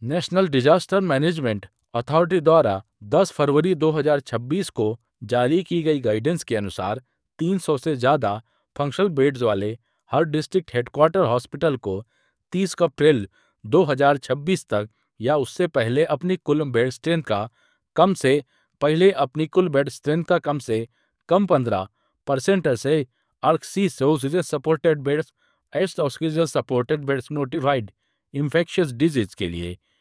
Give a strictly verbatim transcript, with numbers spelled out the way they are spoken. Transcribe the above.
national disaster management authority द्वारा दस फरवरी दो हज़ार छब्बीस को जारी की गई गाइडेंस के अनुसार तीन सौ से ज़्यादा फंक्शनल बेड्स वाले हर डिस्ट्रिक्ट हेडक्वार्टर हॉस्पिटल को तीस अप्रैल दो हज़ार छब्बीस तक या उससे पहले अपनी कुल बेड स्ट्रेंथ का कम से पहले अपनी कुल बेड स्ट्रेंथ का कम से कम पंद्रह परसेंट से ऑक्सीजन सपोर्टेड बेड्स एस्ट oxygen supported beds notified infectious disease के लिए